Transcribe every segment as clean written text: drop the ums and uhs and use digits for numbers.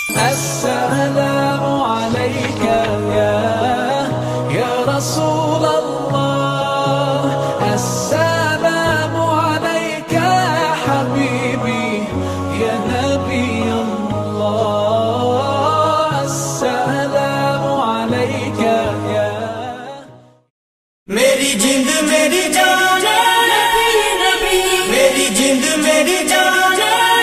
السلام عليك يا رسول الله، السلام عليك يا حبيبي يا نبي الله، السلام عليك يا میری جند میری جان میری جند میری جان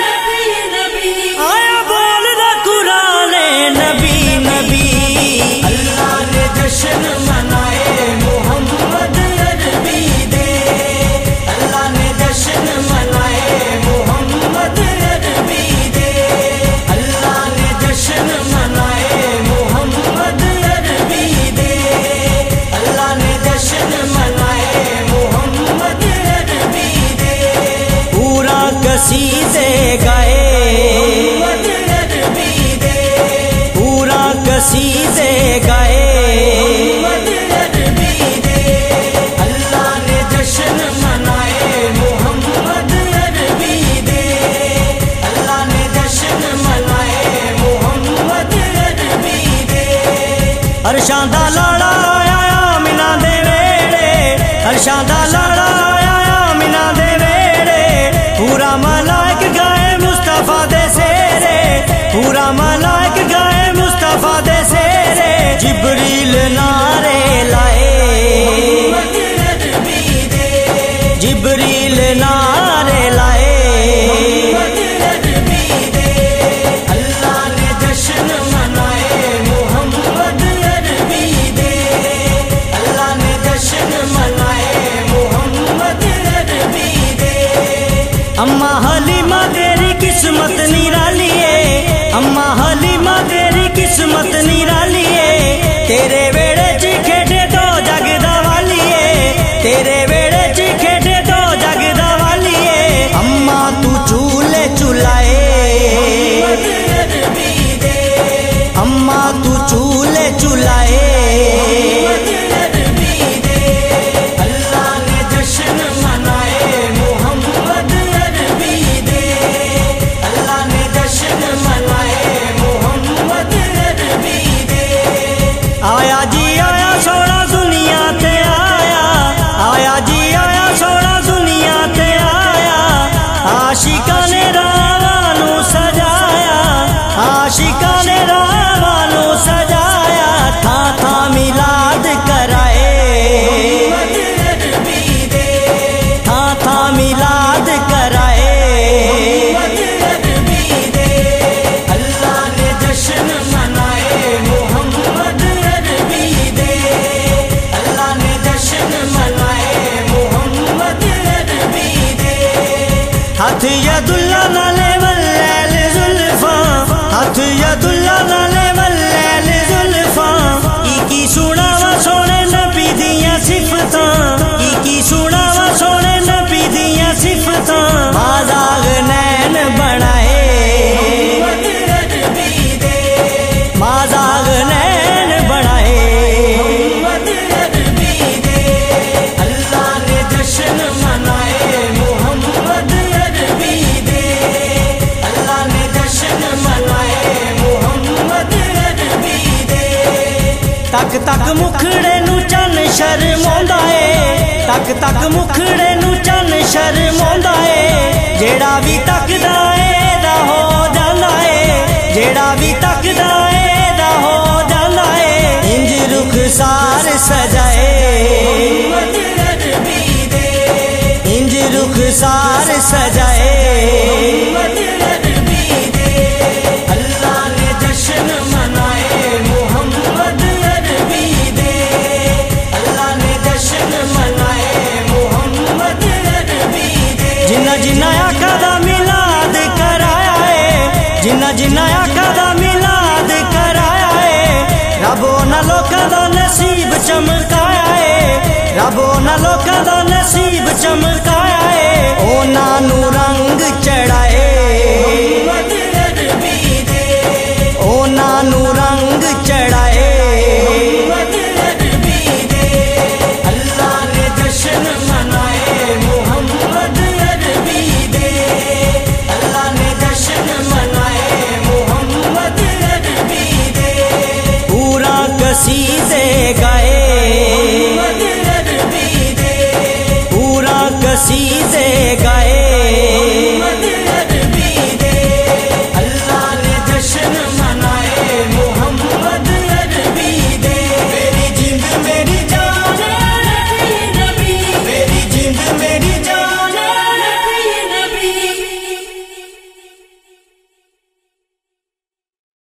آیا بول دا قرآن نبی نبی اللہ نے جشن منائے محمد عربی دے، اللہ نے جشن منائے محمد عربی دے، اللہ نے جشن منائے محمد عربی دے، اللہ نے جشن منائے محمد عربی دے، پورا قصیدے گائے محمد عربی دے، پورا قصیدے گائے محمد عربی دے، اللہ نے جشن منائے محمد عربی دے، اللہ نے جشن منائے محمد عربی دے، عرشاں دا لاڑا آیا آمنہ دے ویڑے، عرشاں دا لاڑا آیا آمنہ دے ویڑے، پورا ملائک گائے مصطفیٰ دے سیرے، پورا ملائک گائے مصطفیٰ دے سیرے، جبریل نعرے لائے محمد عربی دے، جبریل نعرے لائے محمد عربی دے، اللہ نے جشن منائے محمد عربی دے، اللہ نے جشن منائے محمد عربی دے، اماں حلیمہ تیری قسمت نرالی ہے، اماں حلیمہ تیری قسمت نرالی ہے، تیرے ویڑے چ کھیڈے تو جگ دا والی ہے، تیرے ویڑے چ کھیڈے تو جگ دا والی ہے، اماں تو چولے چلائے محمد عربی دے، اماں تو چولے چلائے محمد عربی دے، اللہ نے جشن منائے محمد عربی دے، اللہ نے جشن منائے محمد عربی دے، آیا جی آیا سونا دنیا تے آیا، آیا جی آیا سونا دنیا تے آیا، عاشقاں نے راواں نوں سجایا، عاشقاں نے راواں نوں سجایا، تھاں تھاں میلاد کرائے محمد عربی دے، تھاں تھاں میلاد کرائے محمد عربی دے، اللہ نے جشن منائے محمد عربی دے، اللہ نے جشن منائے محمد عربی دے، ہاتھ ید اللہ نالے واللیل زلفاں، ہاتھ ید اللہ نالے واللیل زلفاں، کی سناواں سونے نبی دیاں صفتاں، کی سناواں سونے نبی دیاں صفتاں، مازاغ نین بنائے محمد عربی دے، مازاغ نین بنائے محمد عربی دے، اللہ نے جشن منائے محمد عربی دے، اللہ نے جشن منائے محمد عربی دے، تک تک مکھڑے نو چن شرموندا اے، تک تک مکھڑے نو چن شرموندا اے، جیڑا بھی تکدا اے دا ہو جاندا اے، جیڑا بھی تکدا اے دا ہو جاندا اے، انج رخسار سجائے محمد عربی دے، انج رخسار سجائے محمد عربی دے، اللہ نے جشن منائے محمد عربی دے، اللہ نے جشن منائے محمد عربی دے، جنہ جنہ آقا دا میلاد کرایا ہے، جنہ جنہ آقا دا